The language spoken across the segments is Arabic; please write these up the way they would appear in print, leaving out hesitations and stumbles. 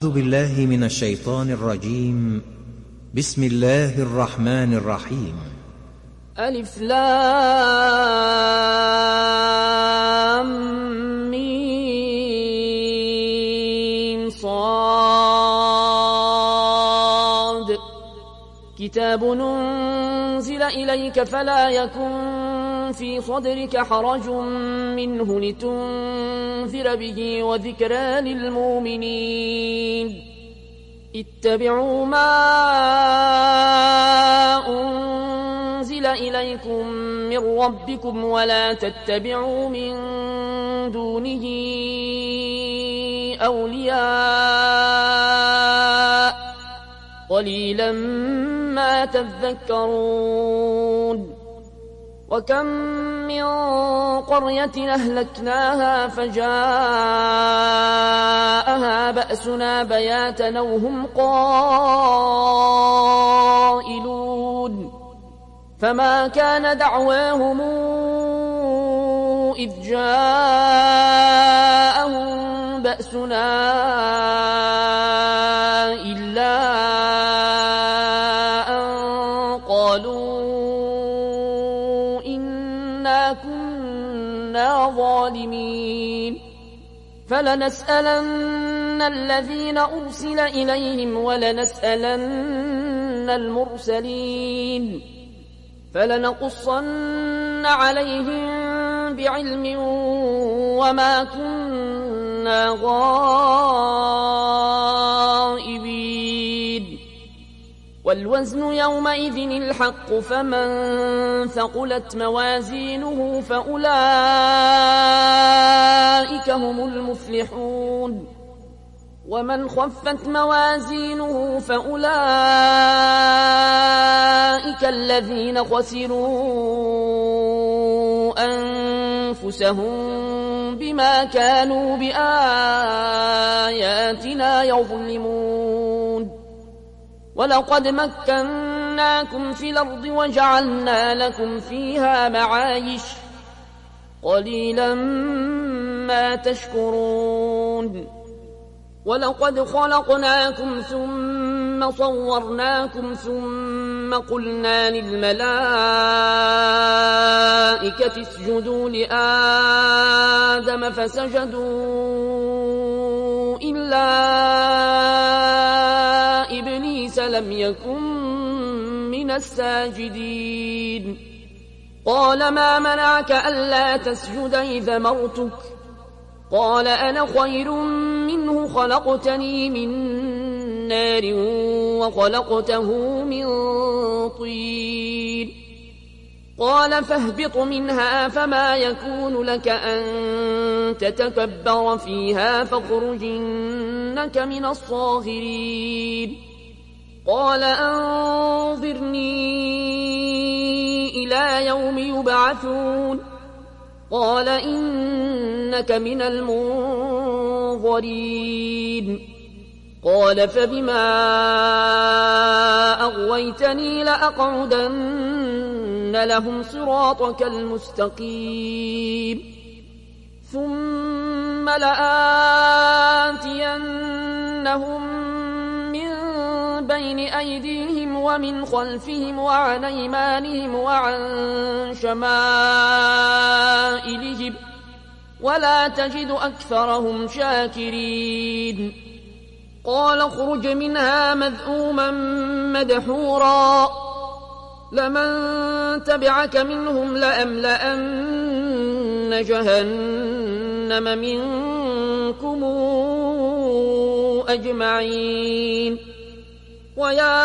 أعوذ بالله من الشيطان الرجيم. بسم الله الرحمن الرحيم. ألف لام ميم صاد كتاب أنزل إليك فلا يكن في صدرك حرج منه لتنذر به وذكرى للمؤمنين. اتبعوا ما أنزل إليكم من ربكم ولا تتبعوا من دونه أولياء قليلا ما تذكرون. وكم من قرية أهلكناها فجاءها بأسنا بياتا أو هم قائلون فما كان دعواهم إذ جاءهم بأسنا إلا أن قالوا إنا كنا ظالمين. فلنسألن الذين أرسل إليهم ولنسألن المرسلين فلنقصن عليهم بعلم وما كنا غائبين. والوزن يومئذ الحق فمن ثقلت موازينه فأولئك هم المفلحون ومن خفت موازينه فأولئك الذين خسروا أنفسهم بما كانوا بآياتنا يظلمون. ولقد مكناكم في الأرض وجعلنا لكم فيها معايش قليلا ما تشكرون. ولقد خلقناكم ثم صورناكم ثم قلنا للملائكة اسجدوا لآدم فسجدوا إلا إبليس لم يكن من الساجدين. قال ما منعك ألا تسجد إذا أمرتك؟ قال أنا خير منه خلقتني من نار وخلقته من طين. قال فاهبط منها فما يكون لك أن تتكبر فيها فاخرج إنك من الصاغرين. قال أنظرني إلى يوم يبعثون. قال إنك من المنظرين. قال فبما أغويتني لأقعدن لهم صراطك المستقيم ثم لآتينهم من بين أيديهم ومن خلفهم وعن أيمانهم وعن شمائلهم ولا تجد أكثرهم شاكرين. قال اخرج منها مذءوما مدحورا لمن تبعك منهم لأملأن جهنم منكم أجمعين. ويا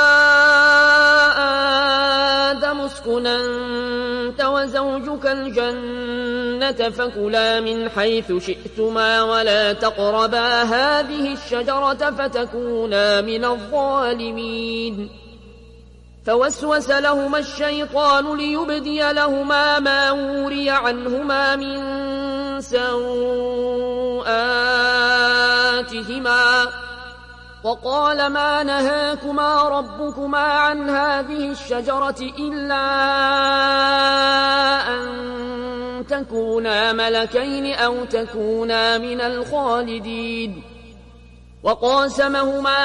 آدم اسكن أنت وزوجك الجنة فكلا من حيث شئتما ولا تقربا هذه الشجرة فتكونا من الظالمين. فوسوس لهما الشيطان ليبدي لهما ما وري عنهما من سوآتهما وقال ما نهاكما ربكما عن هذه الشجرة إلا أن تكونا ملكين أو تكونا من الخالدين وقاسمهما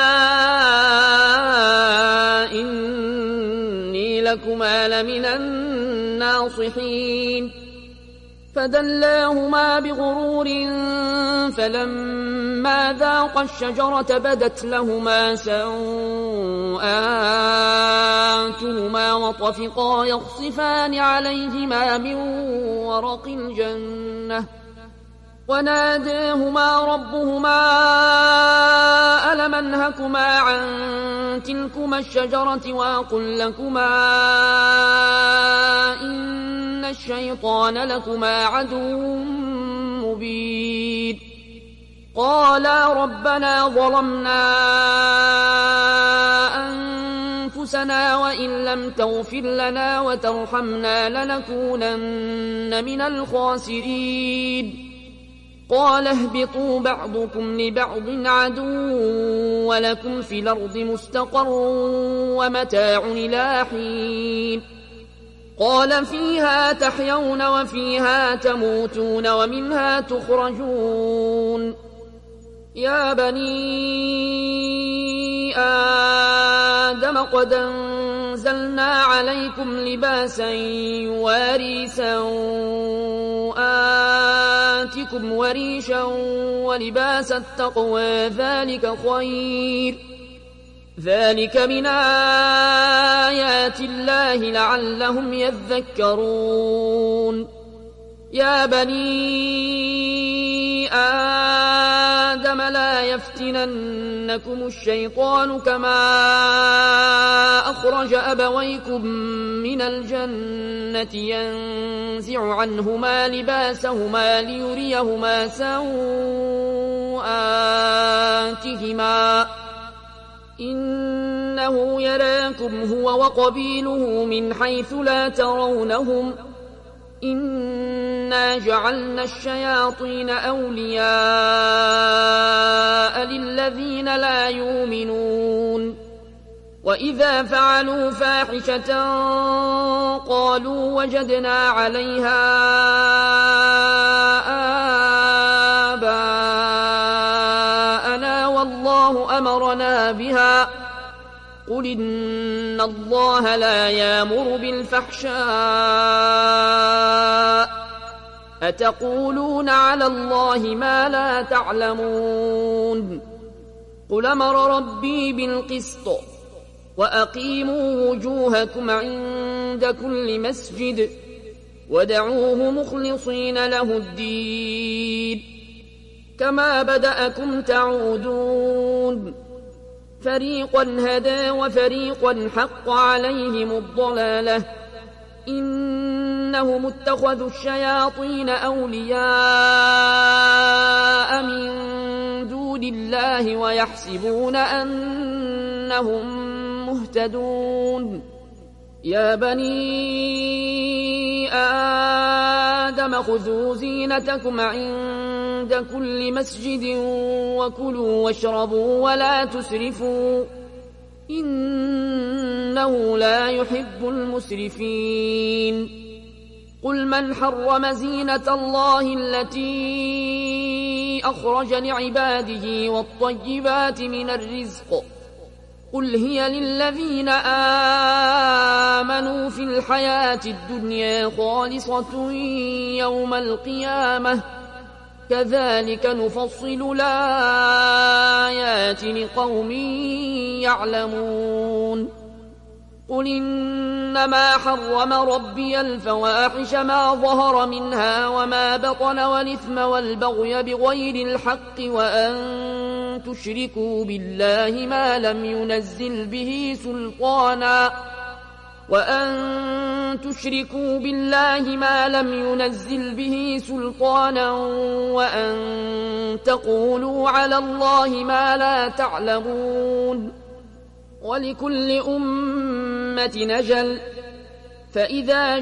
إني لكما لمن الناصحين فدلاهما بغرور فلما ذاقا الشجرة بدت لهما سوآتهما وطفقا يخصفان عليهما من ورق الجنة وناداهما ربهما ألم أنهكما عن تلكما الشجرة وأقل لكما إن الشيطان لكما عدو مبين قالا ربنا ظلمنا أنفسنا وإن لم تغفر لنا وترحمنا لنكونن من الخاسرين قال اهبطوا بعضكم لبعض عدو ولكم في الأرض مستقر ومتاع إلى حين قال فيها تحيون وفيها تموتون ومنها تخرجون يا بني آدم قد أنزلنا عليكم لباسا يواري سوآتكم وريشا ولباس التقوى ذلك خير ذلك من آيات الله لعلهم يذكرون يا بني آدم لا يفتننكم الشيطان كما أخرج أبويكم من الجنة ينزع عنهما لباسهما ليريهما سوآتهما إنه يراكم هو وقبيله من حيث لا ترونهم إنا جعلنا الشياطين أولياء للذين لا يؤمنون وإذا فعلوا فاحشة قالوا وجدنا عليها آباءنا والله أمرنا بها قل إن الله لا يأمر بالفحشاء أتقولون على الله ما لا تعلمون قل أمر ربي بالقسط وأقيموا وجوهكم عند كل مسجد ودعوه مخلصين له الدين كما بدأكم تعودون فريقا هدى وفريقا حق عليهم الضلالة إنهم اتخذوا الشياطين أولياء من دون الله ويحسبون أنهم مهتدون يا بني آدم خذوا زينتكم عند كل مسجد وكلوا واشربوا ولا تسرفوا إنه لا يحب المسرفين قل من حرم زينة الله التي أخرج لعباده والطيبات من الرزق قل هي للذين آمنوا في الحياة الدنيا خالصة يوم القيامة كذلك نفصل الآيات لقوم يعلمون قل إنما حرم ربي الفواحش ما ظهر منها وما بطن والإثم والبغي بغير الحق وأن تشركوا بالله ما لم ينزل به سلطانا وأن تقولوا على الله ما لا تعلمون ولكل أمة أجل فإذا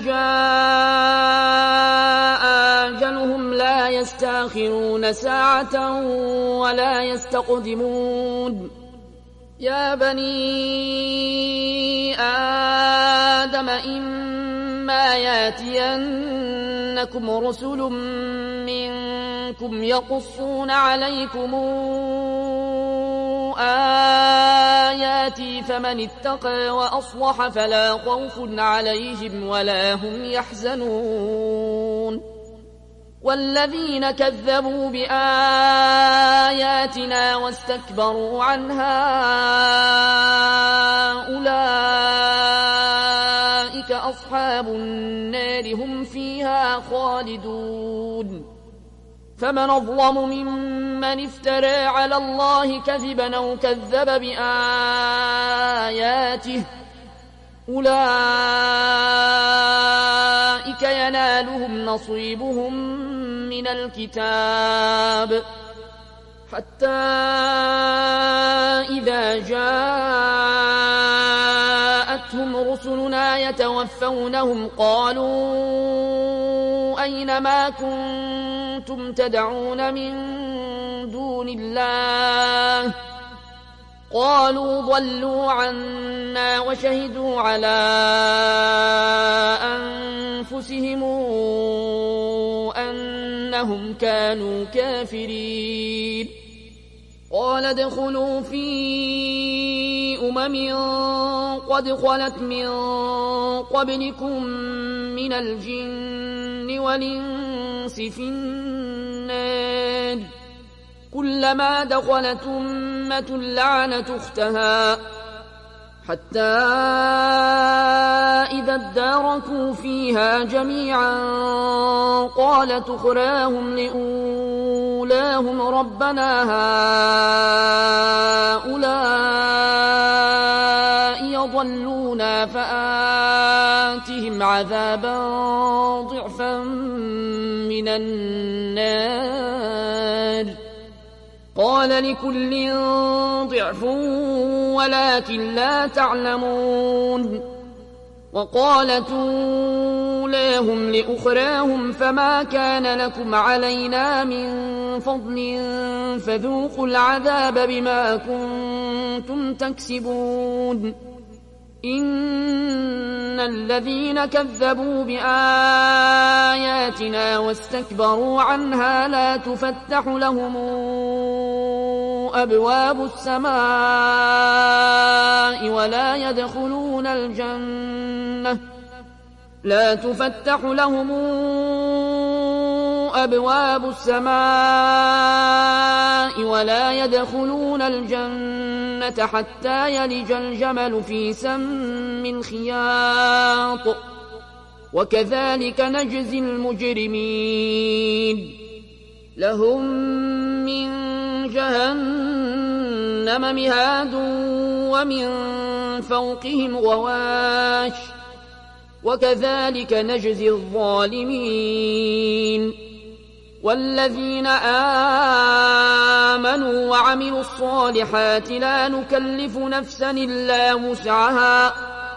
جاء أجلهم لا يستأخرون ساعة ولا يستقدمون يا بني آدم إما ياتينكم رسل منكم يقصون عليكم آياتي فمن اتقى وأصلح فلا خوف عليهم ولا هم يحزنون والذين كذبوا بآياتنا واستكبروا عنها أولئك أصحاب النار هم فيها خالدون فمن أظلم ممن افترى على الله كذبا أو كذب بآياته أولئك ينالهم نصيبهم من الكتاب حتى إذا جاءتهم رسلنا يتوفونهم قالوا أين ما كنتم تدعون من دون الله قالوا ضلوا عنا وشهدوا على أنفسهم أنهم كانوا كافرين قال ادخلوا في قد خلت من قبلكم من الجن والإنس في النار كلما دخلت أمة لعنت أختها حتى إذا اداركوا فيها جميعا قالت أخراهم لأولاهم ربنا هؤلاء يضلونا فآتهم عذابا ضعفا من النار قال لكل ضعف ولكن لا تعلمون وقالت أولاهم لأخراهم فما كان لكم علينا من فضل فذوقوا العذاب بما كنتم تكسبون إن الذين كذبوا بآياتنا واستكبروا عنها لا تفتح لهم أبواب السماء ولا يدخلون الجنة حتى يلج الجمل في سم الخياط وكذلك نجزي المجرمين لهم من جهنم مهاد ومن فوقهم غواش وكذلك نجزي الظالمين والذين آمنوا وعملوا الصالحات لا نكلف نفسا إلا وسعها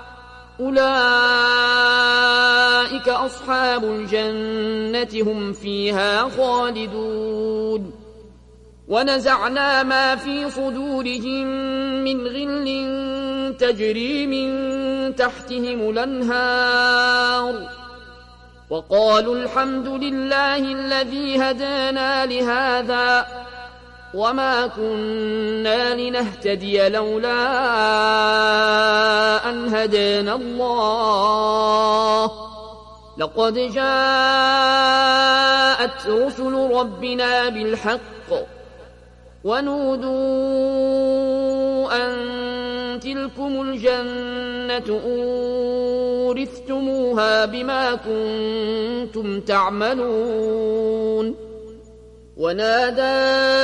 أولئك أصحاب الجنة هم فيها خالدون ونزعنا ما في صدورهم من غل تجري من تحتهم الأنهار وقالوا الحمد لله الذي هدانا لهذا وما كنا لنهتدي لولا أن هدانا الله لقد جاءت رسل ربنا بالحق ونودوا أن تلكم الجنة أورثتموها بما كنتم تعملون ونادى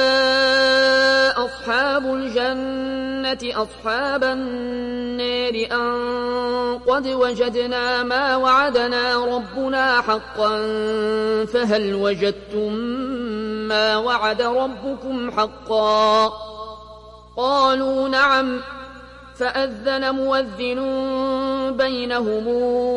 أصحاب الجنة أصحاب النار أن قد وجدنا ما وعدنا ربنا حقا فهل وجدتم ما وعد ربكم حقا قالوا نعم فأذن مؤذن بينهم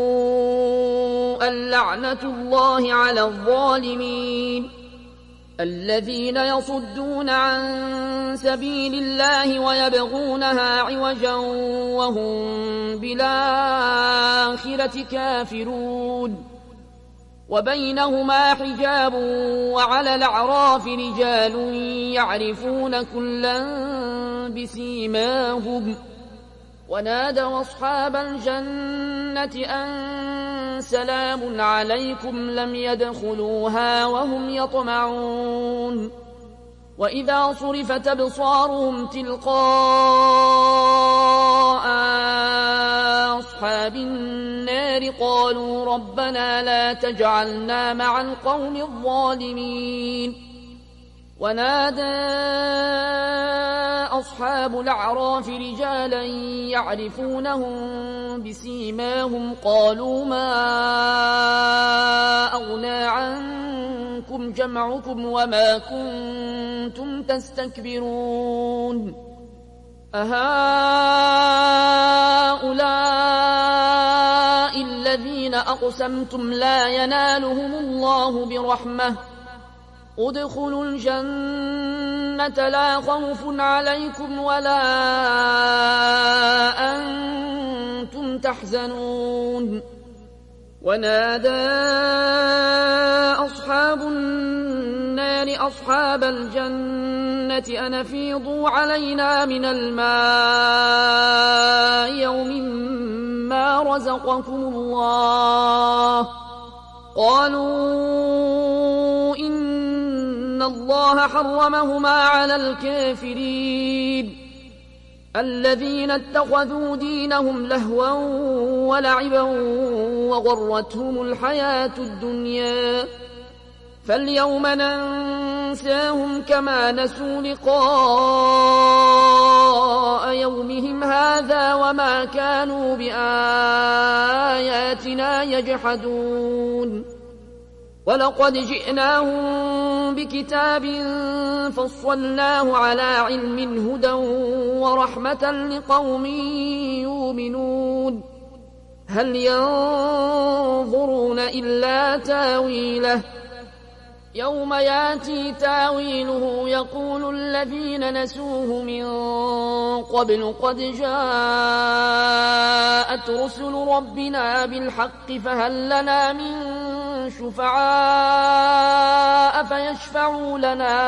اللعنة الله على الظالمين الذين يصدون عن سبيل الله ويبغونها عوجا وهم بالآخرة كافرون وبينهما حجاب وعلى الأعراف رجال يعرفون كلا بسيماهم ونادوا أصحاب الجنة أن سلام عليكم لم يدخلوها وهم يطمعون وإذا صرفت أبصارهم تلقاء أصحاب النار قالوا ربنا لا تجعلنا مع القوم الظالمين ونادى أصحاب الأعراف رجالا يعرفونهم بسيماهم قالوا ما أغنى عنكم جمعكم وما كنتم تستكبرون أهؤلاء الذين أقسمتم لا ينالهم الله برحمة ادخلوا الجنة لا خوف عليكم ولا أنتم تحزنون ونادى أصحاب النار أصحاب الجنة أن أفيضوا علينا من الماء يوم ما رزقكم الله قالوا إن الله حرمهما على الكافرين الذين اتخذوا دينهم لهوا ولعبا وغرتهم الحياة الدنيا فاليوم ننساهم كما نسوا لقاء يومهم هذا وما كانوا بآياتنا يجحدون ولقد جئناهم بكتاب فصلناه على علم هدى ورحمة لقوم يؤمنون هل ينظرون إلا تاويله يوم ياتي تاويله يقول الذين نسوه من قبل قد جاءت رسل ربنا بالحق فهل لنا من شفعاء فيشفعوا لنا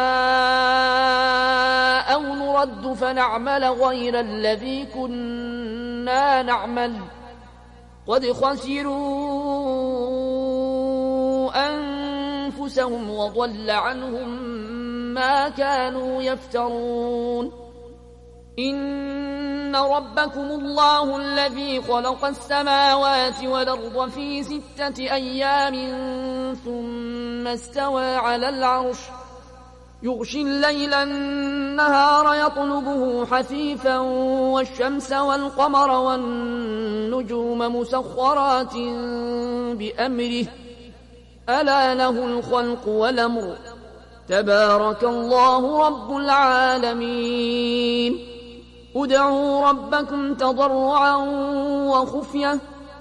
أو نرد فنعمل غير الذي كنا نعمل قد خسروا أنفسهم وضل عنهم ما كانوا يفترون إن ربكم الله الذي خلق السماوات والأرض في 6 أيام ثم استوى على العرش يغشي الليل النهار يطلبه حثيثا والشمس والقمر والنجوم مسخرات بأمره ألا له الخلق والأمر تبارك الله رب العالمين ادعوا ربكم تضرعا وخفية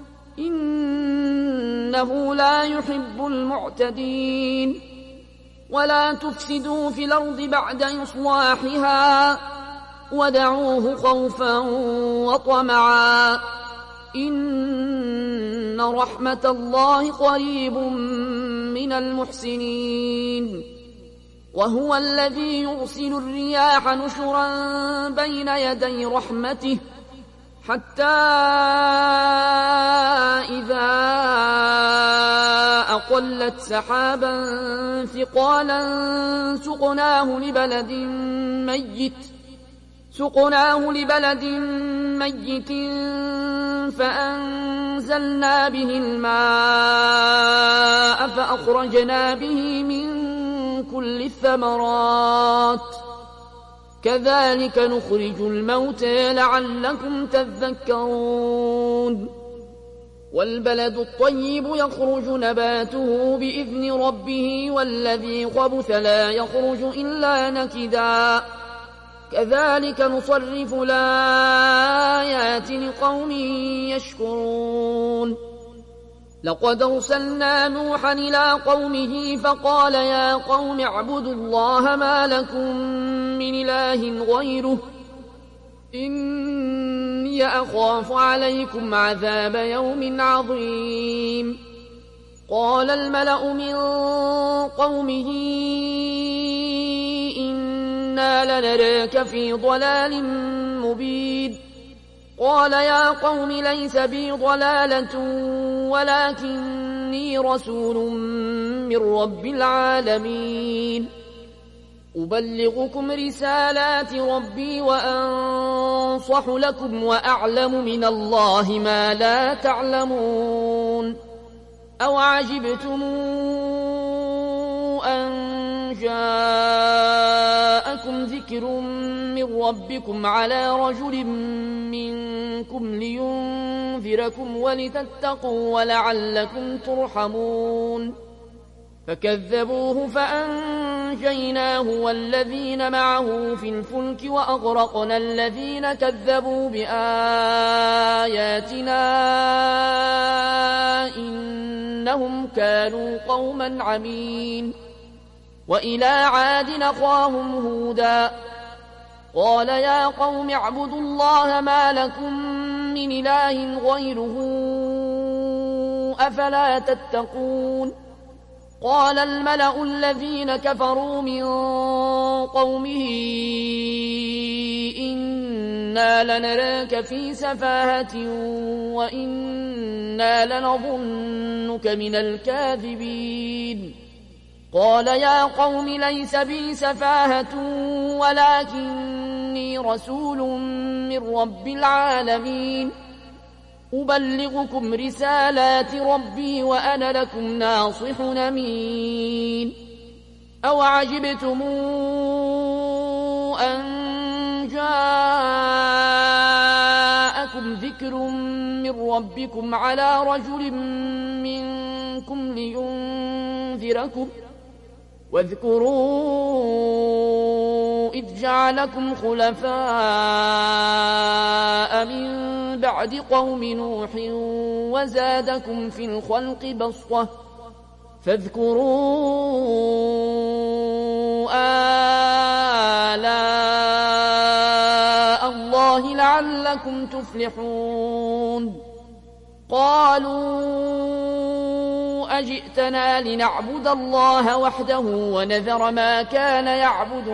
إنه لا يحب المعتدين ولا تفسدوا في الأرض بعد إصلاحها ودعوه خوفا وطمعا إن رحمة الله قريب من المحسنين وهو الذي يرسل الرياح نشرا بين يدي رحمته حتى إذا أقلت سحابا ثقالا سقناه لبلد ميت فأنزلنا به الماء فأخرجنا به من كل الثمرات كذلك نخرج الموتى لعلكم تذكرون والبلد الطيب يخرج نباته بإذن ربه والذي خبث لا يخرج إلا نكدا كذلك نصرف الآيات لقوم يشكرون لقد أرسلنا نوحا إلى قومه فقال يا قوم اعبدوا الله ما لكم من إله غيره إني أخاف عليكم عذاب يوم عظيم قال الملأ من قومه إنا لنراك في ضلال مبين قال يا قوم ليس بي ضلالة ولكني رسول من رب العالمين أبلغكم رسالات ربي وأنصح لكم وأعلم من الله ما لا تعلمون أو عجبتم أن جاءكم ذكر من ربكم على رجل منكم لينذركم ولتتقوا ولعلكم ترحمون فكذبوه فأنجيناه والذين معه في الفلك وأغرقنا الذين كذبوا بآياتنا إنهم كانوا قوما عمين وإلى عاد أخاهم هودا قال يا قوم اعبدوا الله ما لكم من إله غيره أفلا تتقون قال الملأ الذين كفروا من قومه إنا لنراك في سفاهة وإنا لنظنك من الكاذبين قال يا قوم ليس بي سفاهة ولكني رسول من رب العالمين أبلغكم رسالات ربي وأنا لكم ناصح أمين أو عجبتم أن جاءكم ذكر من ربكم على رجل منكم لينذركم واذكروا إذ جعلكم خلفاء من بعد قوم نوح وزادكم في الخلق بسطة فاذكروا آلاء الله لعلكم تفلحون قالوا أجئتنا لنعبد الله وحده ونذر ما كان يعبد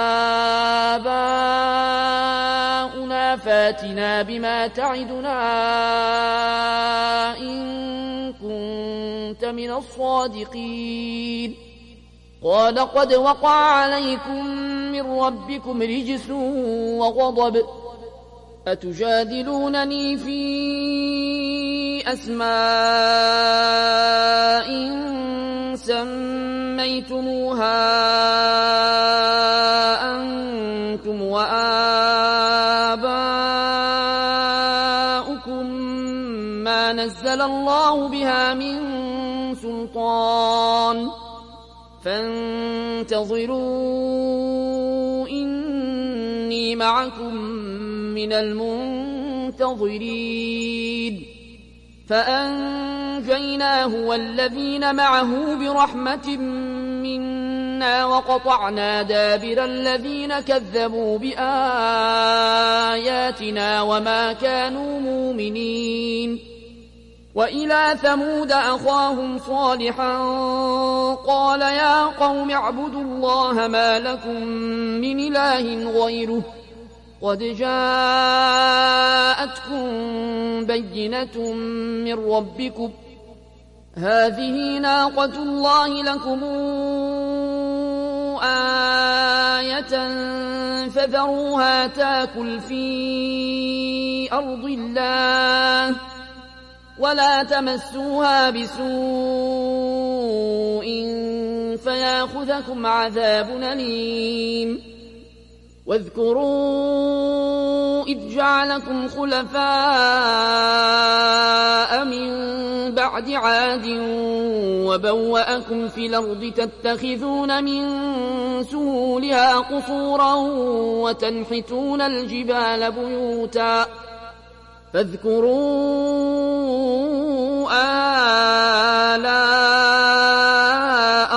آباؤنا فاتنا بما تعدنا إن كنت من الصادقين قال قد وقع عليكم من ربكم رجس وغضب أتجادلونني في أسماء سميتموها أنتم وآباؤكم ما نزل الله بها من سلطان فانتظروا إني معكم من المنتظرين فأنجيناه والذين معه برحمة منا وقطعنا دابر الذين كذبوا بآياتنا وما كانوا مؤمنين وإلى ثمود أخاهم صالحا قال يا قوم اعبدوا الله ما لكم من إله غيره قد جاءتكم بينة من ربكم هذه ناقة الله لكم آية فذروها تاكل في أرض الله ولا تمسوها بسوء فياخذكم عذاب أليم واذكروا إذ جعلكم خلفاء من بعد عاد وبوأكم في الأرض تتخذون من سهولها قصورا وتنحتون الجبال بيوتا فاذكروا آلاء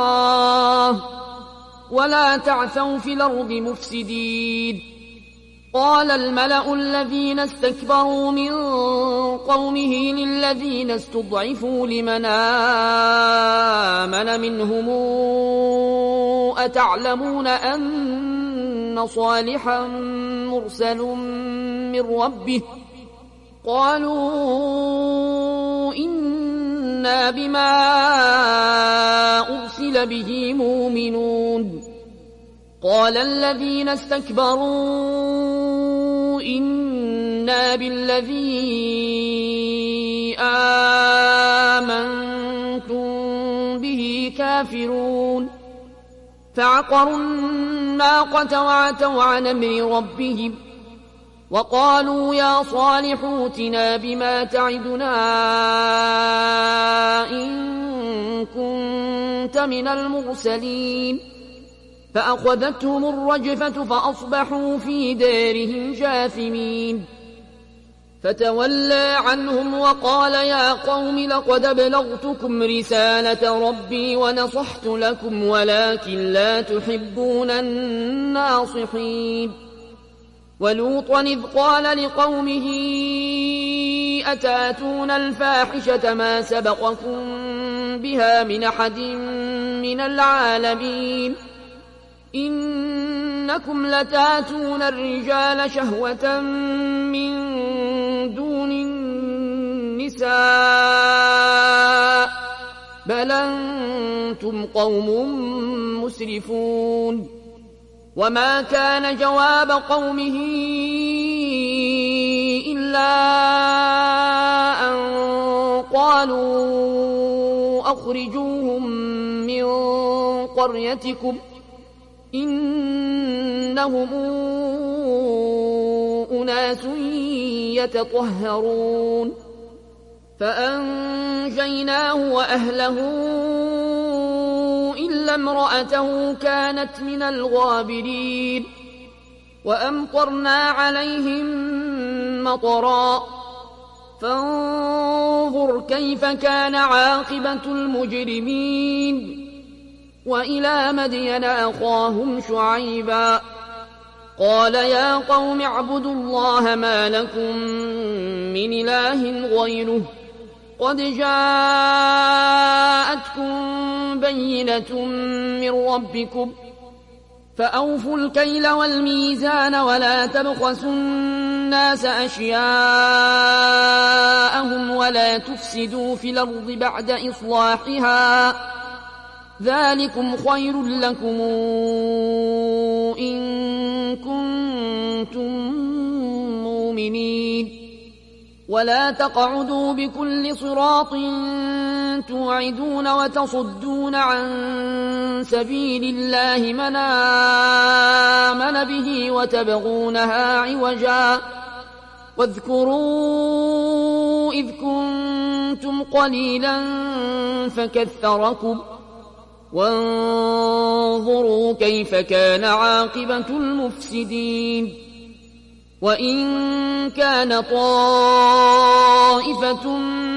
الله ولا تعثوا في الأرض مفسدين قال الملأ الذين استكبروا من قومه للذين استضعفوا لمن آمن منهم أتعلمون أن صالحا مرسل من ربه قالوا إنا بما أرسل به مؤمنون قال الذين استكبروا إنا بالذي آمنتم به كافرون فعقروا الناقة وعتوا عن أمر ربهم وقالوا يا صالح ائتنا بما تعدنا إن كنت من المرسلين فأخذتهم الرجفة فأصبحوا في دارهم جاثمين فتولى عنهم وقال يا قوم لقد أبلغتكم رسالة ربي ونصحت لكم ولكن لا تحبون الناصحين ولوطا إذ قال لقومه أتاتون الفاحشة ما سبقكم بها من أحد من العالمين إنكم لتاتون الرجال شهوة من دون النساء بل أنتم قوم مسرفون وما كان جواب قومه إلا أن قالوا أخرجوهم من قريتكم إنهم أناس يتطهرون فأنجيناه وأهله إلا امرأته كانت من الغابرين وأمطرنا عليهم مطرا فانظر كيف كان عاقبة المجرمين وإلى مدين أخاهم شعيبا قال يا قوم اعبدوا الله ما لكم من إله غيره قد جاءتكم بينة من ربكم فأوفوا الكيل والميزان ولا تبخسوا الناس أشياءهم ولا تفسدوا في الأرض بعد إصلاحها ذلكم خير لكم إن كنتم مؤمنين ولا تقعدوا بكل صراط توعدون وتصدون عن سبيل الله من آمن به وتبغونها عوجا واذكروا إذ كنتم قليلا فكثركم وانظروا كيف كان عاقبة المفسدين وإن كان طائفة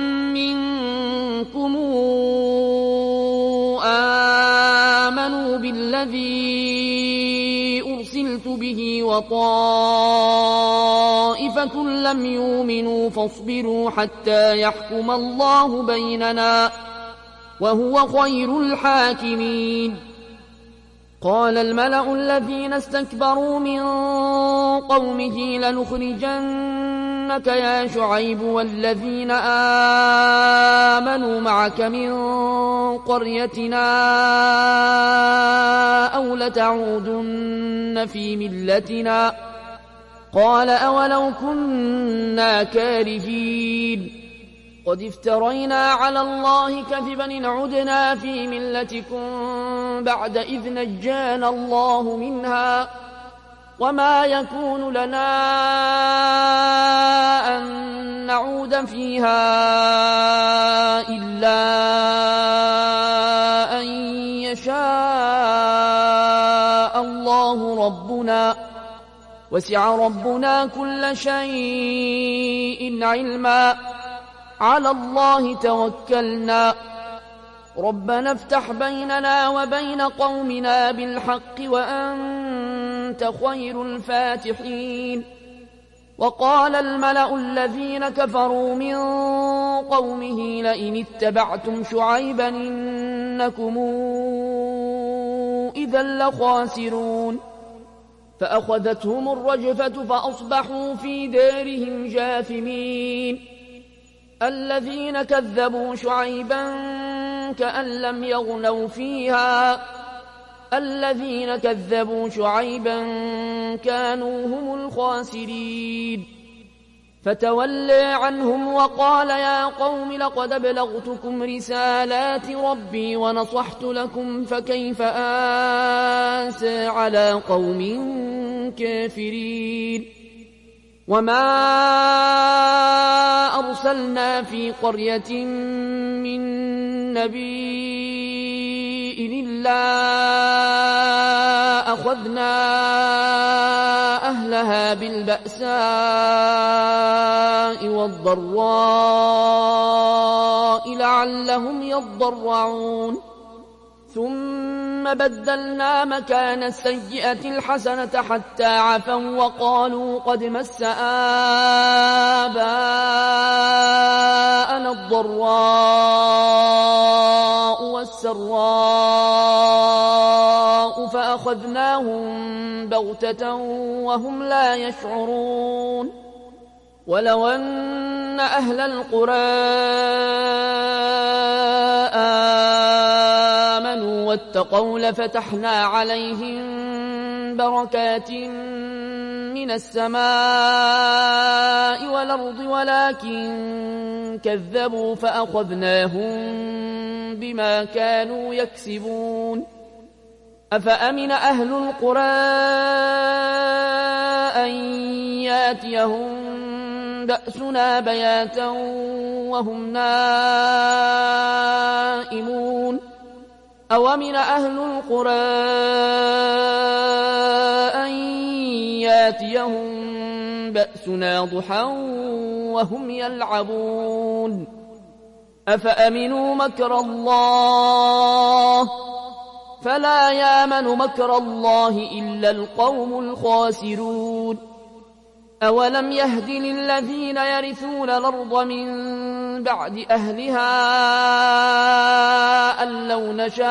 منكم آمنوا بالذي أرسلت به وطائفة لم يؤمنوا فاصبروا حتى يحكم الله بيننا وهو خير الحاكمين قال الملأ الذين استكبروا من قومه لنخرجنك يا شعيب والذين آمنوا معك من قريتنا أو لتعودن في ملتنا قال أولو كنا كارهين قد افترينا على الله كذبا إن عدنا في ملتكم بعد إذ نجانا الله منها وما يكون لنا أن نعود فيها إلا أن يشاء الله ربنا وسع ربنا كل شيء علما على الله توكلنا ربنا افتح بيننا وبين قومنا بالحق وأنت وأنت خير الفاتحين. وقال الملأ الذين كفروا من قومه لئن اتبعتم شعيبا إنكم إذا لخاسرون. فأخذتهم الرجفة فأصبحوا في دارهم جاثمين. الذين كذبوا شعيبا كأن لم يغنوا فيها. الذين كذبوا شعيبا كانوا هم الخاسرين. فتولى عنهم وقال يا قوم لقد أبلغتكم رسالات ربي ونصحت لكم فكيف آسى على قوم كافرين. وما أرسلنا في قرية من نبي إلا أخذنا أهلها بالبأساء والضراء لعلهم يضرعون. ثم بدلنا مكان السيئة الحسنة حتى عفوا وقالوا قد مس آباءنا الضراء والسراء فأخذناهم بغتة وهم لا يشعرون. ولو أن أهل القرى آمنوا واتقوا لفتحنا عليهم بركات من السماء والأرض ولكن كذبوا فأخذناهم بما كانوا يكسبون. أفأمن أهل القرى أن ياتيهم بأسنا بياتا وهم نائمون. أومن أهل القرى أن ياتيهم بأسنا ضحى وهم يلعبون. أفأمنوا مكر الله فلا يامن مكر الله إلا القوم الخاسرون. أولم يهد للذين يرثون الأرض من بعد أهلها أن لو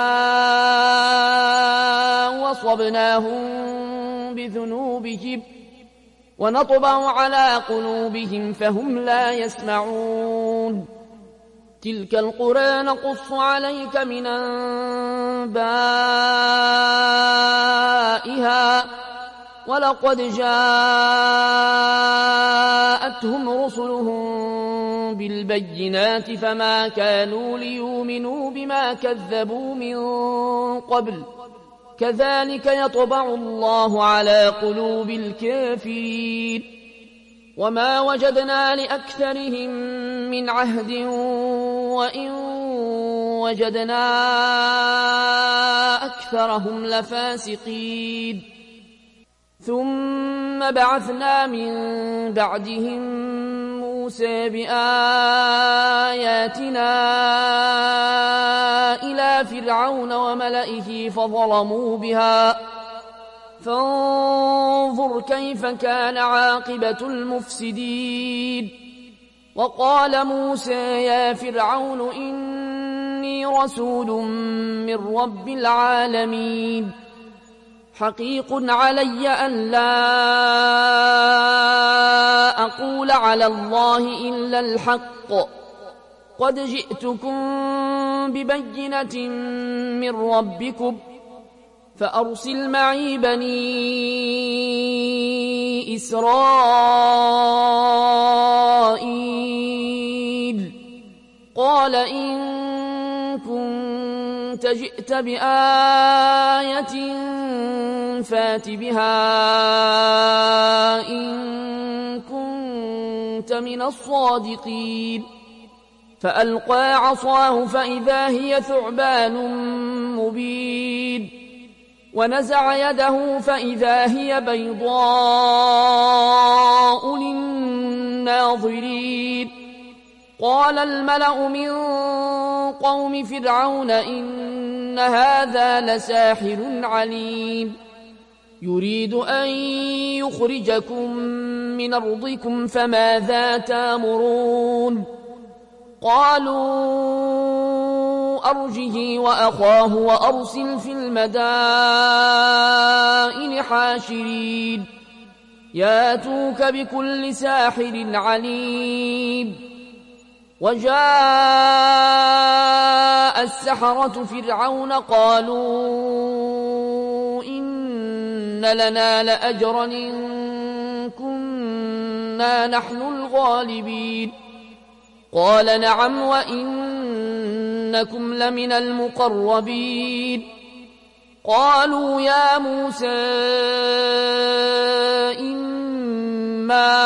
نشاء وصبناهم بذنوبهم ونطبع على قلوبهم فهم لا يسمعون. تلك القرى نقص عليك من أنبائها ولقد جاءتهم رسلهم بالبينات فما كانوا ليؤمنوا بما كذبوا من قبل كذلك يطبع الله على قلوب الكافرين. وما وجدنا لأكثرهم من عهد وإن وجدنا أكثرهم لفاسقين. ثم بعثنا من بعدهم موسى بآياتنا إلى فرعون وملئه فظلموا بها فانظر كيف كان عاقبة المفسدين. وقال موسى يا فرعون إني رسول من رب العالمين حقيق علي أن لا أقول على الله إلا الحق قد جئتكم ببينة من ربكم فأرسل معي بني إسرائيل. قال إن كنت جئت بآية فات بها إن كنت من الصادقين. فألقى عصاه فإذا هي ثعبان مبين ونزع يده فإذا هي بيضاء للناظرين. قال الملأ من قوم فرعون إن هذا لساحر عليم يريد أن يخرجكم من أرضكم فماذا تأمرون قالوا أرجه وأخاه وأرسل في المدائن حاشرين ياتوك بكل ساحر عليم وجاء السحرة فرعون قالوا إن لنا لأجرا إن كنا نحن الغالبين قال نعم وإنكم لمن المقربين قالوا يا موسى إما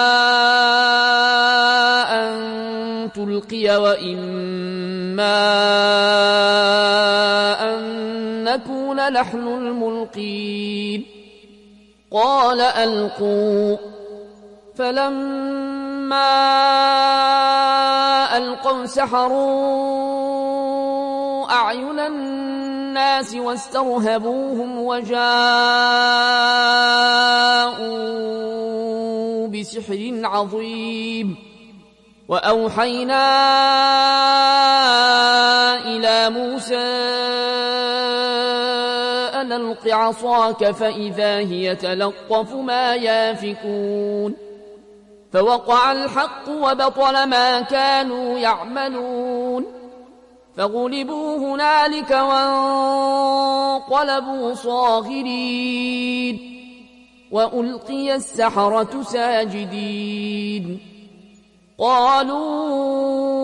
أن تلقي وإما أن نكون نحن الملقين قال ألقوا فلما ألقوا سحروا أعين الناس واسترهبوهم وجاءوا بسحر عظيم وأوحينا إلى موسى أن ألق عصاك فإذا هي تلقف ما يافكون فوقع الحق وبطل ما كانوا يعملون فغلبوا هنالك وانقلبوا صاغرين وألقي السحرة ساجدين قالوا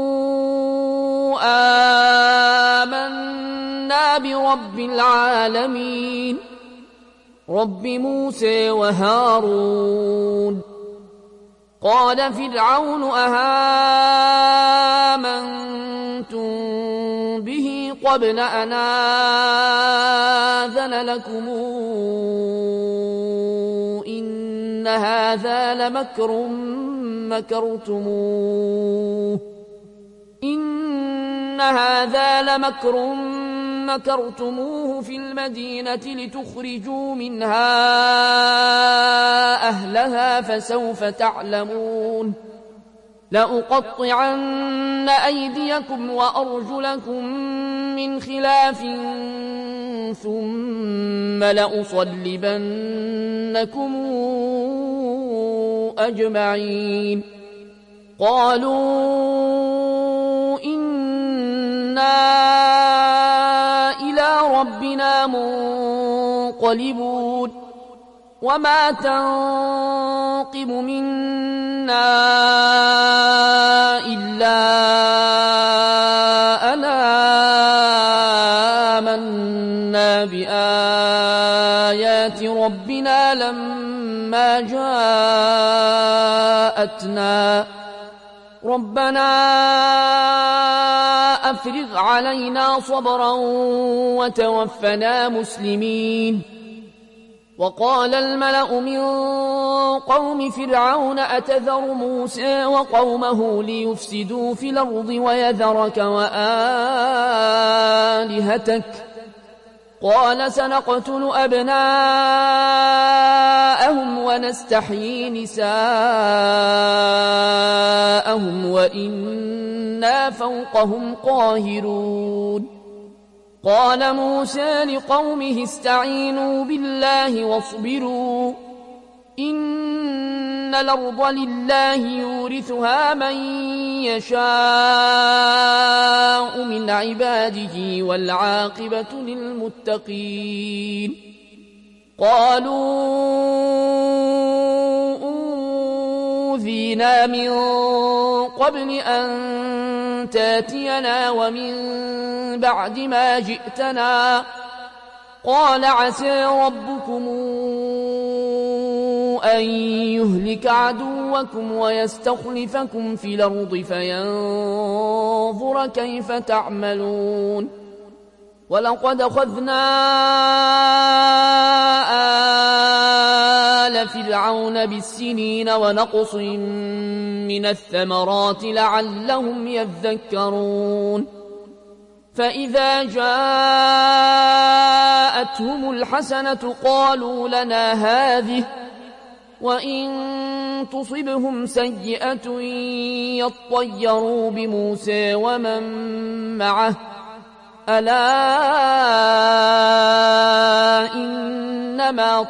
آمنا برب العالمين رب موسى وهارون قال فرعون أهامنتم به قبل أن آذن لكم إن هذا لمكر مكرتموه في المدينة لتخرجوا منها أهلها فسوف تعلمون لأقطعن أيديكم وأرجلكم من خلاف ثم لأصلبنكم أجمعين قالوا إنا إلى ربنا منقلبون وما تنقم منا إلا أن آمنا بآيات ربنا لما جاءتنا ربنا أفرغ علينا صبرا وتوفنا مسلمين وقال الملأ من قوم فرعون أتذر موسى وقومه ليفسدوا في الأرض ويذرك وآلهتك قال سنقتل أبناءهم ونستحيي نساءهم وإنا فوقهم قاهرون قال موسى لقومه استعينوا بالله واصبروا إن الأرض لله يورثها من يشاء من عباده والعاقبة للمتقين قالوا أوذينا من قبل أن تاتينا ومن بعد ما جئتنا قال عسى ربكم أن يهلك عدوكم ويستخلفكم في الأرض فينظر كيف تعملون ولقد أخذنا آل فرعون بالسنين ونقص من الثمرات لعلهم يذكرون فإذا جاءتهم الحسنة قالوا لنا هذه، وإن تصبهم سيئة يطيروا بموسى ومن معه، ألا إنما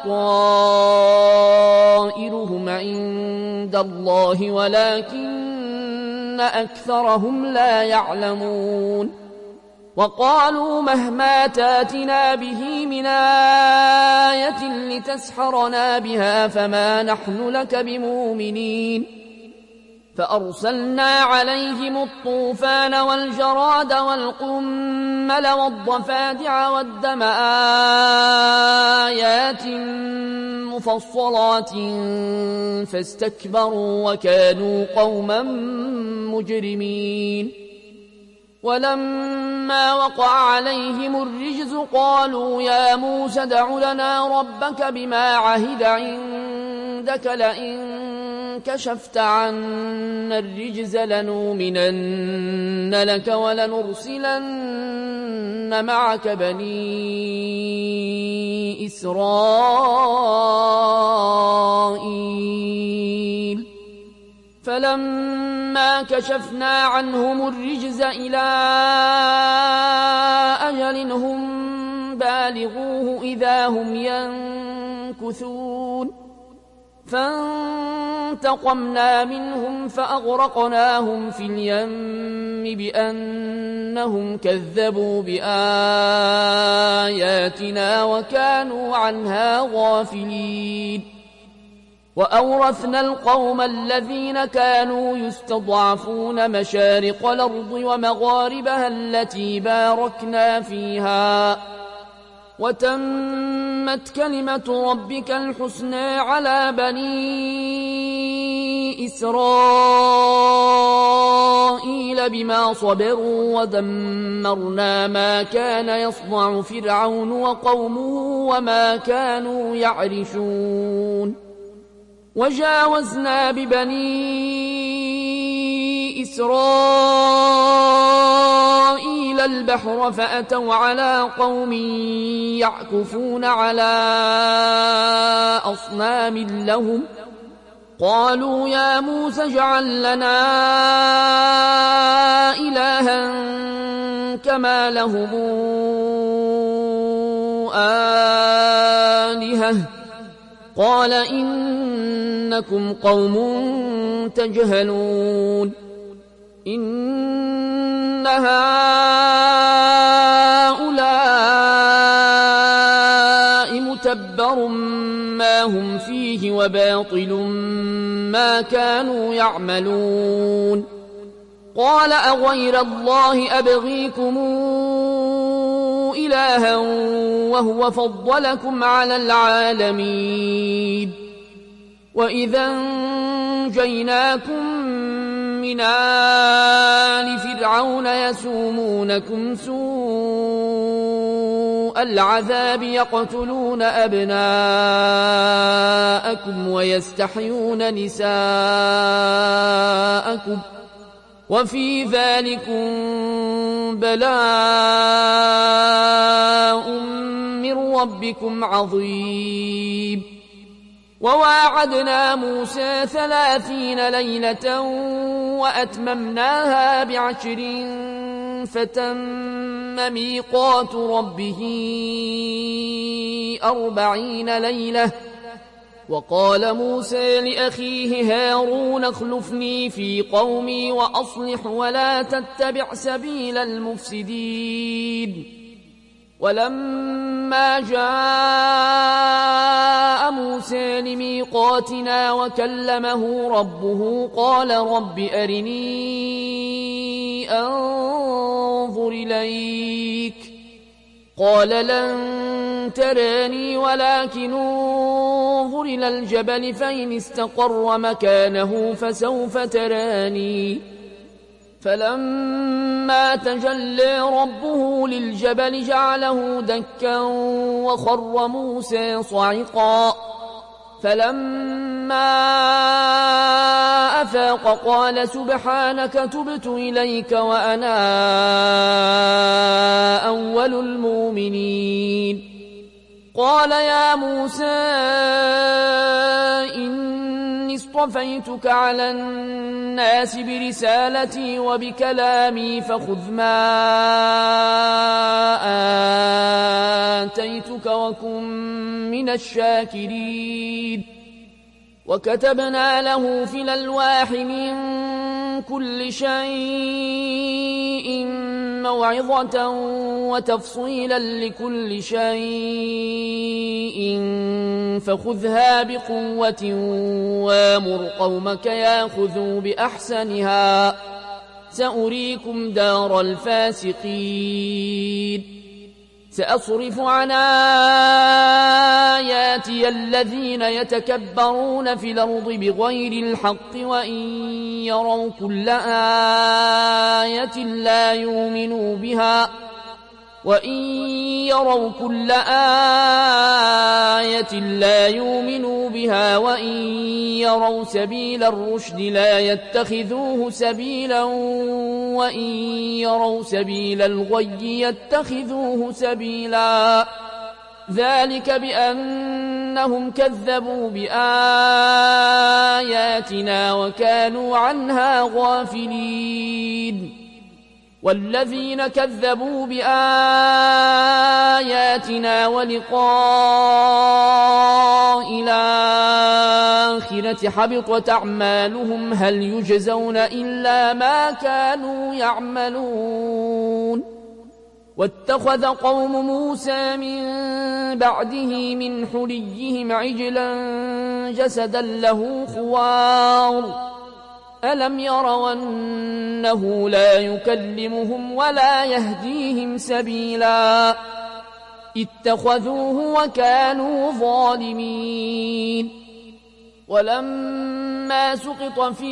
طائرهم عند الله ولكن أكثرهم لا يعلمون. وقالوا مهما تاتنا به من آية لتسحرنا بها فما نحن لك بمؤمنين. فأرسلنا عليهم الطوفان والجراد والقمل والضفادع والدم آيات مفصلات فاستكبروا وكانوا قوما مجرمين. ولما وقع عليهم الرجز قالوا يا موسى ادع لنا ربك بما عهد عندك لئن كشفت عنا الرجز لنؤمنن لك ولنرسلن معك بني إسرائيل. فلما كشفنا عنهم الرجز إلى أجل هم بالغوه إذا هم ينكثون فانتقمنا منهم فأغرقناهم في اليم بأنهم كذبوا بآياتنا وكانوا عنها غافلين. وأورثنا القوم الذين كانوا يستضعفون مشارق الأرض ومغاربها التي باركنا فيها وتمت كلمة ربك الحسنى على بني إسرائيل بما صبروا ودمرنا ما كان يصنع فرعون وقومه وما كانوا يعرشون. وجاوزنا ببني إسرائيل البحر فأتوا على قوم يعكفون على أصنام لهم قالوا يا موسى اجعل لنا إلها كما لهم آلهة قال إنكم قوم تجهلون. إن هؤلاء متبر ما هم فيه وباطل ما كانوا يعملون. قال أغير الله أبغيكم إلها وهو فضلكم على العالمين. وإذا انجيناكم من آل فرعون يسومونكم سوء العذاب يقتلون أبناءكم ويستحيون نساءكم وفي ذلكم بلاء من ربكم عظيم. وواعدنا موسى 30 ليلة وأتممناها ب10 فتم ميقات ربه 40 ليلة. وقال موسى لأخيه هارون اخلفني في قومي وأصلح ولا تتبع سبيل المفسدين. ولما جاء موسى لميقاتنا وكلمه ربه قال رب أرني أنظر إليك قال لن تراني ولكن انظر إلى الجبل فإن استقر مكانه فسوف تراني. فلما تجلى ربه للجبل جعله دكا وخر موسى صعقا. فلما أفاق فاق قال سبحانك تبت إليك وأنا أول المؤمنين. قال يا موسى إني اصطفيتك على الناس برسالتي وبكلامي فخذ ما آتيتك وكن من الشاكرين. وكتبنا له في الألواح من كل شيء موعظة وتفصيلا لكل شيء فخذها بقوة وامر قومك ياخذوا بأحسنها سأريكم دار الفاسقين. سأصرف عن آياتي الذين يتكبرون في الأرض بغير الحق وإن يروا كل آية لا يؤمنوا بها وإن يروا سبيل الرشد لا يتخذوه سبيلا وإن يروا سبيل الغي يتخذوه سبيلا. ذلك بأنهم كذبوا بآياتنا وكانوا عنها غافلين. والذين كذبوا بآياتنا ولقاء الآخرة حبطت أعمالهم هل يجزون إلا ما كانوا يعملون. واتخذ قوم موسى من بعده من حليهم عجلا جسدا له خوار ألم يروا أنه لا يكلمهم ولا يهديهم سبيلا اتخذوه وكانوا ظالمين. ولما سقط في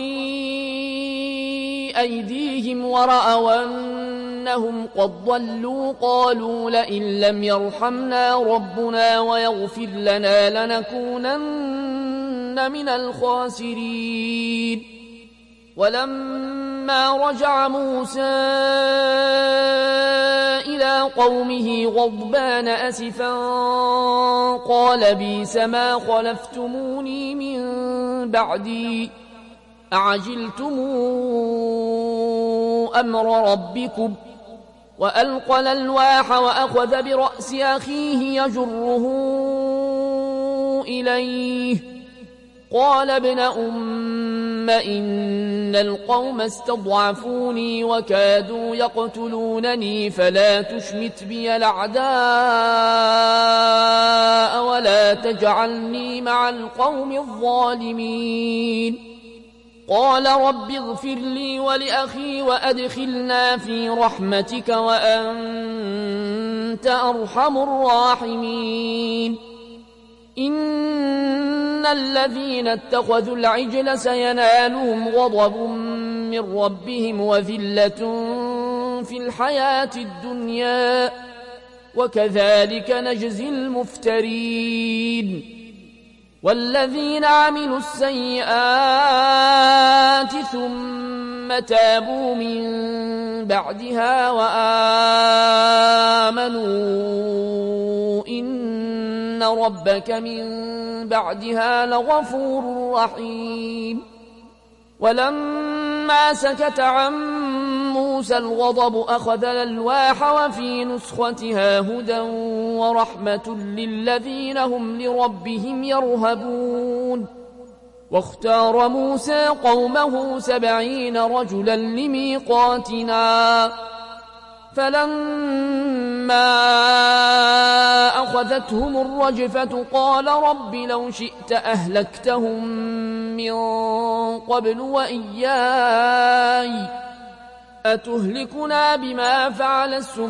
أيديهم ورأوا أنهم قد ضلوا قالوا لئن لم يرحمنا ربنا ويغفر لنا لنكونن من الخاسرين. ولما رجع موسى إلى قومه غضبان أسفا قال بئس ما خلفتموني من بعدي أعجلتم أمر ربكم. وألقى الألواح وأخذ برأس أخيه يجره إليه قال ابن أم إن القوم استضعفوني وكادوا يقتلونني فلا تشمت بي الأعداء ولا تجعلني مع القوم الظالمين. قال رب اغفر لي ولأخي وأدخلنا في رحمتك وأنت أرحم الراحمين. إن الذين اتخذوا العجل سينالهم غضب من ربهم وذلة في الحياة الدنيا وكذلك نجزي المفترين. والذين عملوا السيئات ثم تابوا من بعدها وآمنوا إن ربك من بعدها لغفور رحيم. ولما سكت عن موسى الغضب أخذ الألواح وفي نسختها هدى ورحمة للذين هم لربهم يرهبون. واختار موسى قومه 70 رجلا لميقاتنا فلما أخذتهم الرجفة قال رب لو شئت أهلكتهم من قبل وإياي أتهلكنا بما فعل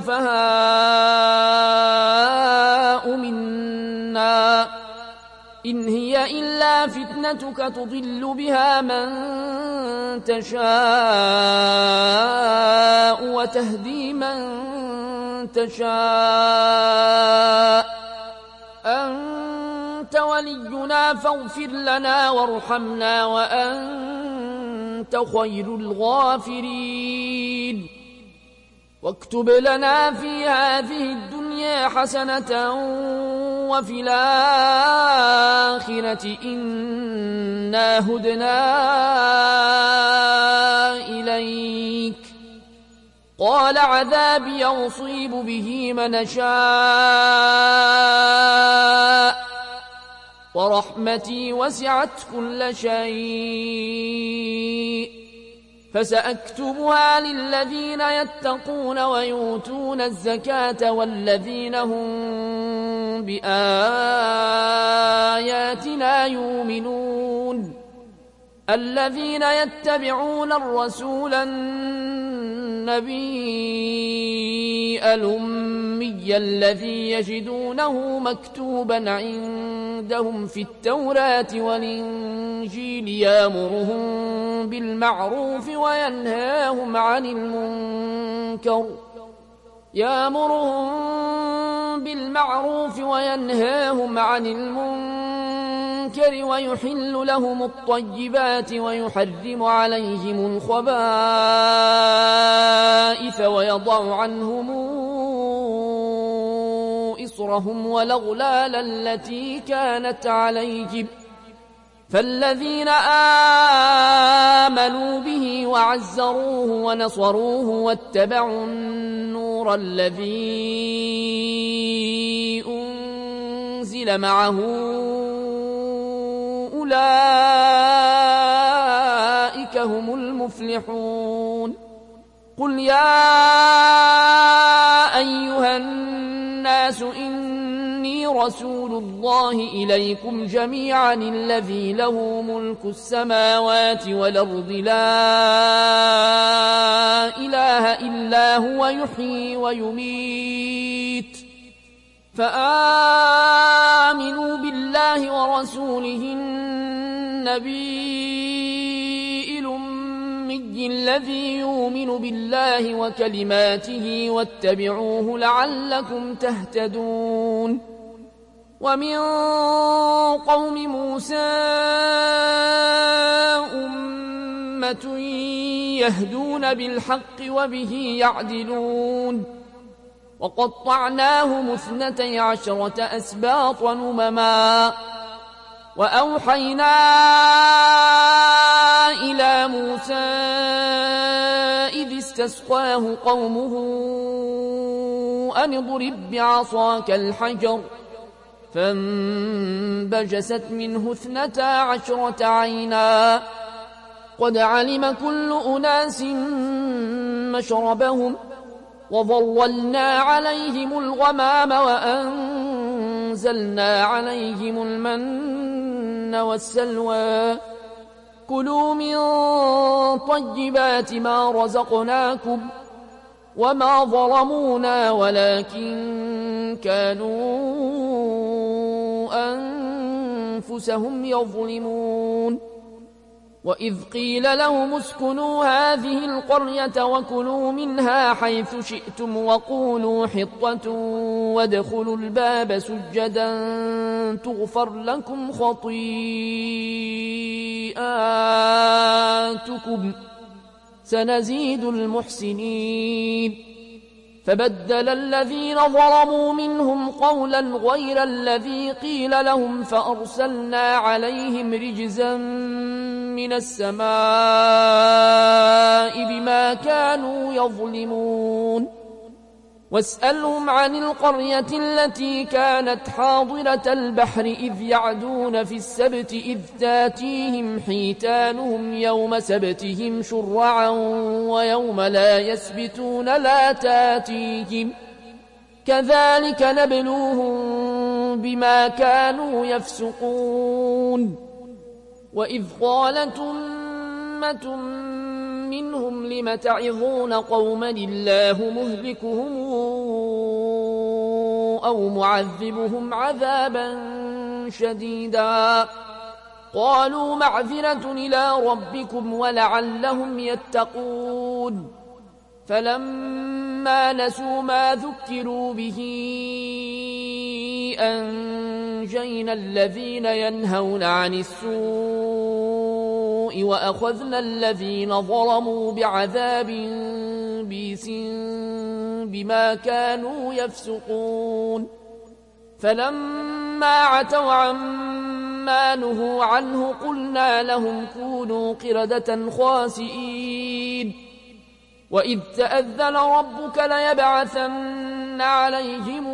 السفهاء منا إن هي إلا فتنتك تضل بها من تشاء وتهدي من تشاء أنت ولينا فاغفر لنا وارحمنا وأنت وأنت خير الغافرين واكتب لنا في هذه الدنيا حسنة وفي الآخرة إنا هدنا إليك قال عذابي يصيب به من شاء ورحمتي وسعت كل شيء فسأكتبها للذين يتقون ويؤتون الزكاة والذين هم بآياتنا يؤمنون الذين يتبعون الرسول النبي الأمي الذي يجدونه مكتوبا عندهم في التوراة والإنجيل يأمرهم بالمعروف وينهاهم عن المنكر ويحل لهم الطيبات ويحرم عليهم الخبائث ويضع عنهم إصرهم والأغلال التي كانت عليهم فالذين آمنوا به وعزروه ونصروه واتبعوا النور الذي أنزل معه أولئك هم المفلحون قل يا أيها الناس إني رسول الله إليكم جميعا الذي له ملك السماوات والأرض لا إله إلا هو يحيي ويميت فآمنوا بالله ورسوله النبي الأمي الذي يؤمن بالله وكلماته واتبعوه لعلكم تهتدون ومن قوم موسى أمة يهدون بالحق وبه يعدلون وقطعناهم 12 أسباط أمما وأوحينا إلى موسى إذ استسقاه قومه أن اضرب بعصاك الحجر فانبجست منه 12 عينا قد علم كل أناس مشربهم وظللنا عليهم الغمام وأنزلنا عليهم المن والسلوى كلوا من طيبات ما رزقناكم وما ظلمونا ولكن كانوا أنفسهم يظلمون وإذ قيل لهم اسكنوا هذه القرية وكلوا منها حيث شئتم وقولوا حطة وادخلوا الباب سجدا تغفر لكم خطيئاتكم سنزيد المحسنين فبدل الذين ظلموا منهم قولا غير الذي قيل لهم فأرسلنا عليهم رجزا من السماء بما كانوا يظلمون واسألهم عن القرية التي كانت حاضرة البحر إذ يعدون في السبت إذ تاتيهم حيتانهم يوم سبتهم شرعا ويوم لا يسبتون لا تاتيهم كذلك نبلوهم بما كانوا يفسقون وإذ قالت أمة منهم لم تعظون قوما الله مهلكهم أو معذبهم عذابا شديدا قالوا معذرة إلى ربكم ولعلهم يتقون فلما نسوا ما ذكروا به أنجينا الذين ينهون عن السوء السوء وأخذنا الذين ظلموا بعذاب بئيس بما كانوا يفسقون فلما عتوا عما نهوا عنه قلنا لهم كونوا قردة خاسئين وإذ تأذن ربك ليبعثن عليهم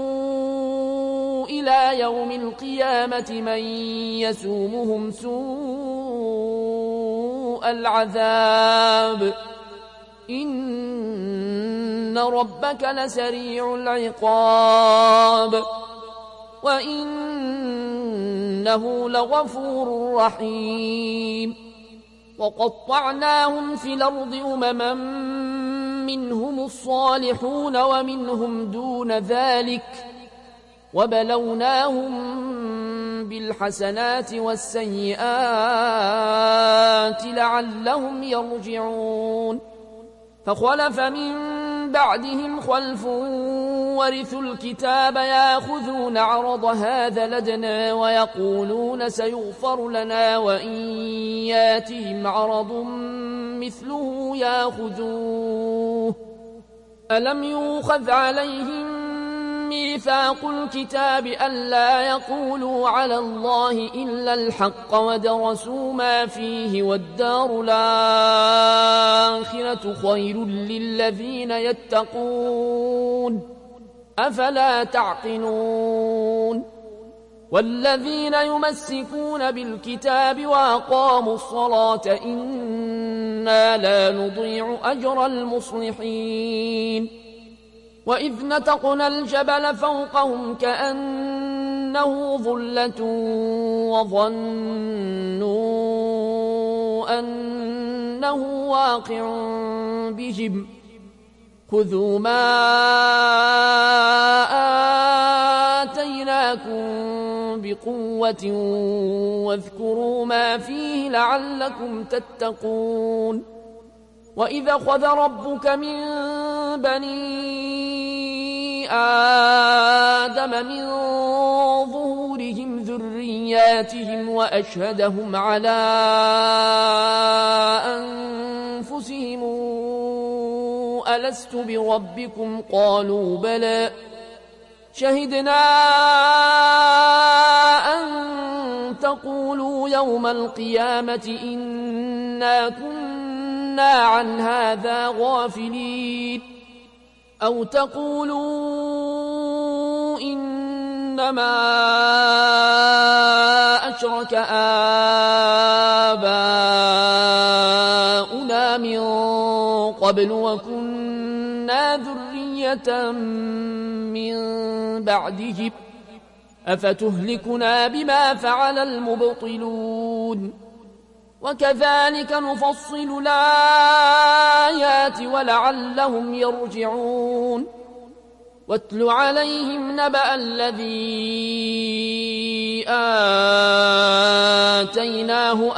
إلى يوم القيامة من يسومهم سوء العذاب إن ربك لسريع العقاب وإنه لغفور رحيم وقطعناهم في الأرض أمما منهم الصالحون ومنهم دون ذلك وبلوناهم بالحسنات والسيئات لعلهم يرجعون فخلف من بعدهم خلف ورثوا الكتاب ياخذون عرض هذا لدنا ويقولون سيغفر لنا وإن ياتهم عرض مثله ياخذوه ألم يؤخذ عليهم ميثاق الكتاب ألا يقولوا على الله إلا الحق ودرسوا ما فيه والدار الآخرة خير للذين يتقون أفلا تعقلون والذين يمسكون بالكتاب وأقاموا الصلاة إنا لا نضيع أجر المصلحين وإذ نتقنا الجبل فوقهم كأنه ظلة وظنوا أنه واقع بهم خذوا ما آتيناكم بقوة واذكروا ما فيه لعلكم تتقون وإذا أخذ ربك من بني آدم من ظهورهم ذرياتهم وأشهدهم على أنفسهم ألست بربكم قالوا بلى شهدنا أن تقولوا يوم القيامة إنا كنا عن هذا غافلين أو تقولوا إنما أشرك آباؤنا من قبل وكنا ذرية من بعدهم أفتهلكنا بما فعل المبطلون وكذلك نفصل الآيات ولعلهم يرجعون واتل عليهم نبأ الذي آتيناه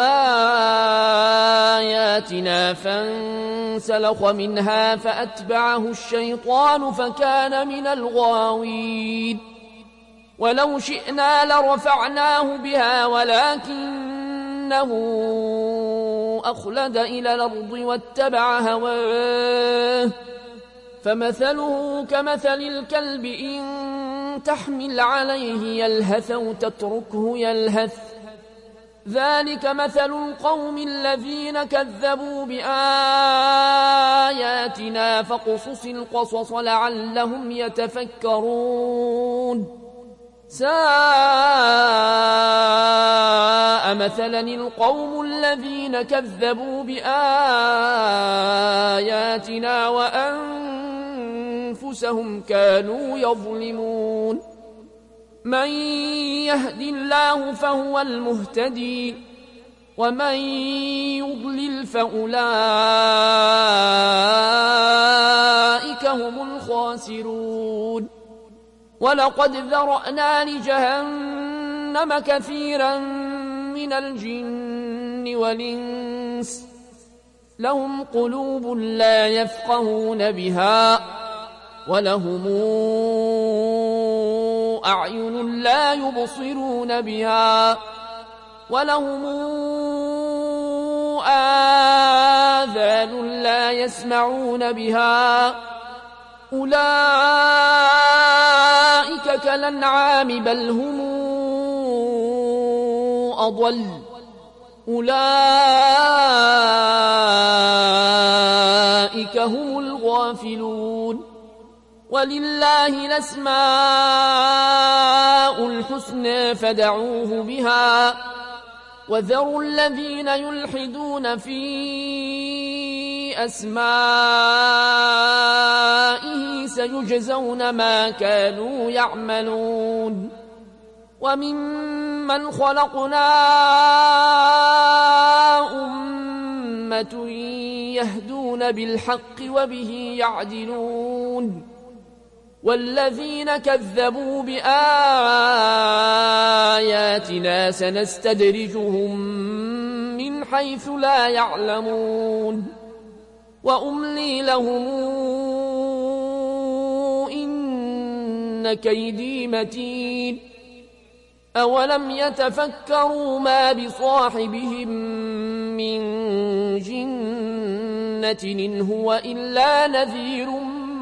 آياتنا فانسلخ منها فأتبعه الشيطان فكان من الغاوين ولو شئنا لرفعناه بها ولكنه أخلد إلى الأرض واتبع هواه فمثله كمثل الكلب إن تحمل عليه يلهث أو تتركه يلهث ذلك مثل القوم الذين كذبوا بآياتنا فاقصص القصص لعلهم يتفكرون ساء مثلا القوم الذين كذبوا بآياتنا وأنفسهم كانوا يظلمون من يهد الله فهو المهتدي ومن يضلل فأولئك هم الخاسرون ولقد ذرأنا لجهنم كثيرا من الجن والإنس لهم قلوب لا يفقهون بها ولهم أعين لا يبصرون بها ولهم لا يسمعون بها أولئك كالأنعام بل هم أضل أولئك هم الغافلون ولله الأسماء الحسنى فدعوه بها وذروا الذين يلحدون في أسمائه سيجزون ما كانوا يعملون وممن خلقنا أمة يهدون بالحق وبه يعدلون والذين كذبوا بآياتنا سنستدرجهم من حيث لا يعلمون وأملي لهم إن كيدي متين أولم يتفكروا ما بصاحبهم من جنة إن هو إلا نذير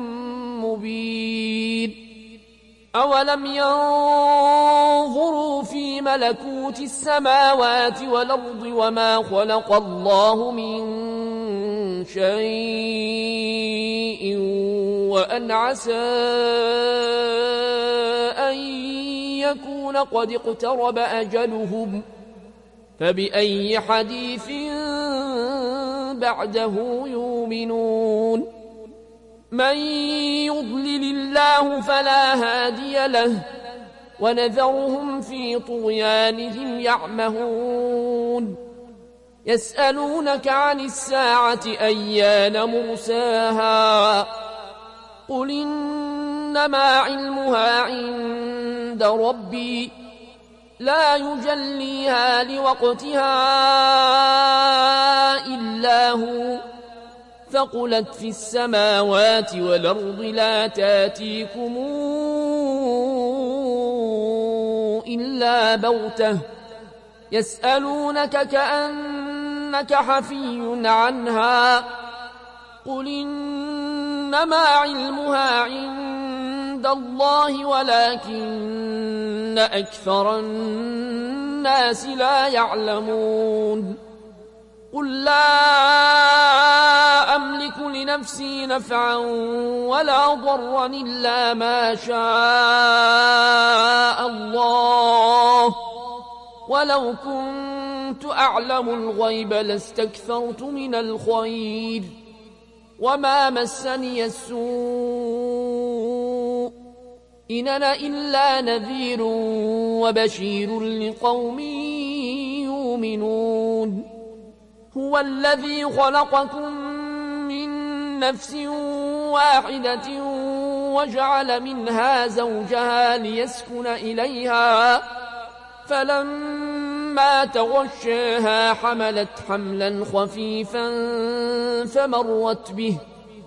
مبين أولم ينظروا في ملكوت السماوات والأرض وما خلق الله من شيء وأن عسى أن يكون قد اقترب أجلهم فبأي حديث بعده يؤمنون من يضلل الله فلا هادي له ونذرهم في طغيانهم يعمهون يسألونك عن الساعة أيان مرساها قل إنما علمها عند ربي لا يجليها لوقتها إلا هو ثقلت في السماوات والأرض لا تاتيكم إلا بغتة يسألونك كأنك حفي عنها قل إنما علمها عند الله ولكن أكثر الناس لا يعلمون قل لا أملك لنفسي نفعا ولا ضرا إلا ما شاء الله ولو كنت أعلم الغيب لاستكثرت من الخير وما مسني السوء إن أنا إلا نذير وبشير لقوم يؤمنون هو الذي خلقكم من نفس واحدة وجعل منها زوجها ليسكن إليها فلما تغشاها حملت حملا خفيفا فمرت به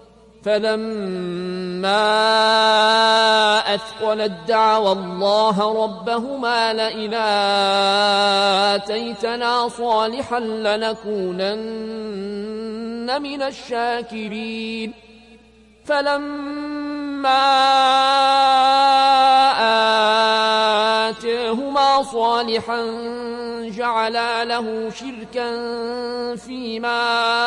فلما أثقلت دعوا الله ربهما لئن آتيتنا صالحا لنكونن من الشاكرين فلما آتاهما صالحا جعلا له شركا فيما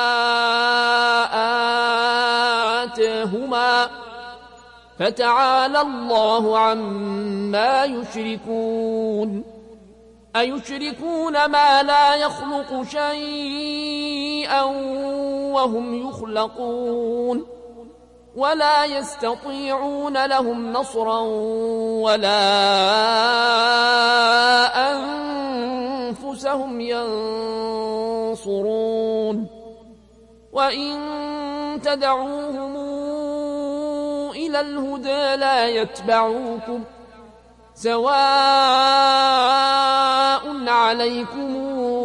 آتاهما فتعالى الله عما يشركون أيشركون ما لا يخلق شيئا وهم يخلقون ولا يستطيعون لهم نصرا ولا أنفسهم ينصرون وإن تدعوهم إلى الهدى لا يتبعوكم سواء عليكم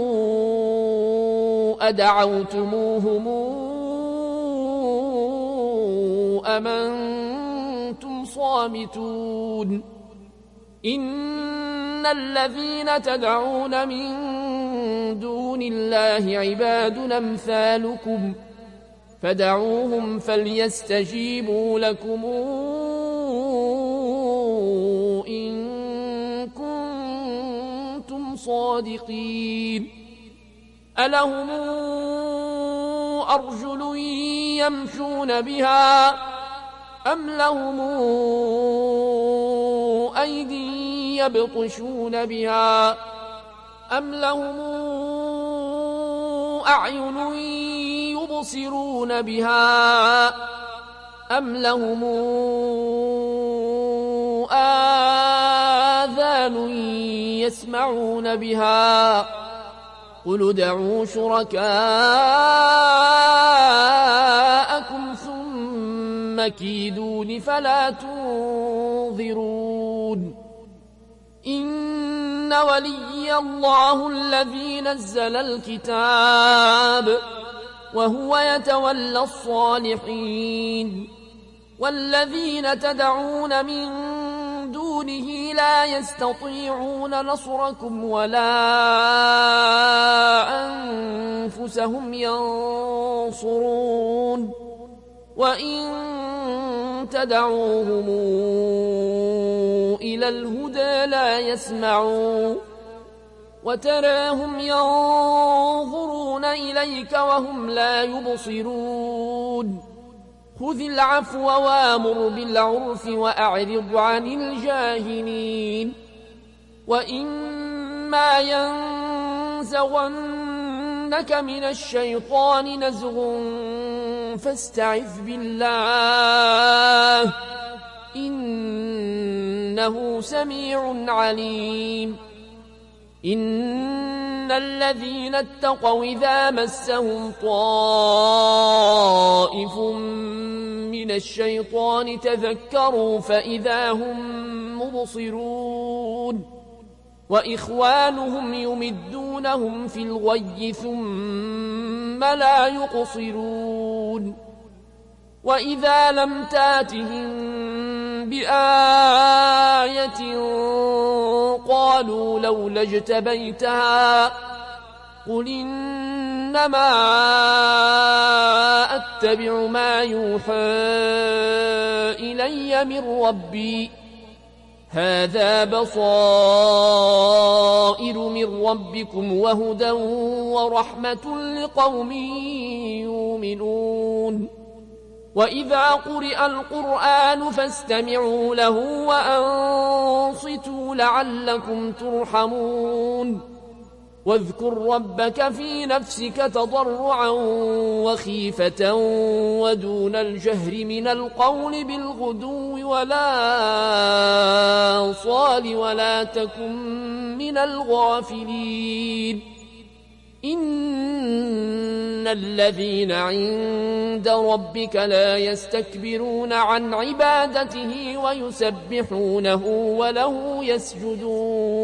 أدعوتموهم أم أنتم صامتون إن الذين تدعون من دون الله عباد أمثالكم فدعوهم فليستجيبوا لكم إن كنتم صادقين ألهم أرجل يمشون بها أم لهم أيدي يبطشون بها أم لهم أعين يبصرون بها أم لهم آذان يسمعون بها قل ادعوا شركاءكم ثم كيدون فلا تنظرون إن ولي الله الذي نزل الكتاب وهو يتولى الصالحين والذين تدعون من دونه لا يستطيعون نصركم ولا أنفسهم ينصرون وإن تدعوهم إلى الهدى لا يسمعون وتراهم ينظرون إليك وهم لا يبصرون خذ العفو وامر بالعرف وأعرض عن الجاهلين وإما ينزغنك من الشيطان نزغ فاستعذ بالله إنه سميع عليم إن الذين اتقوا إذا مسهم طائف من الشيطان تذكروا فإذا هم مبصرون وإخوانهم يمدونهم في الغي ثم لا يقصرون وإذا لم تاتهم بآية قالوا لولا اجتبيتها قل إنما أتبع ما يوحى إلي من ربي هذا بصائر من ربكم وهدى ورحمة لقوم يؤمنون وإذا قرئ القرآن فاستمعوا له وأنصتوا لعلكم ترحمون واذكر ربك في نفسك تضرعا وخيفة ودون الجهر من القول بالغدو ولا صال ولا تكن من الغافلين إن الذين عند ربك لا يستكبرون عن عبادته ويسبحونه وله يسجدون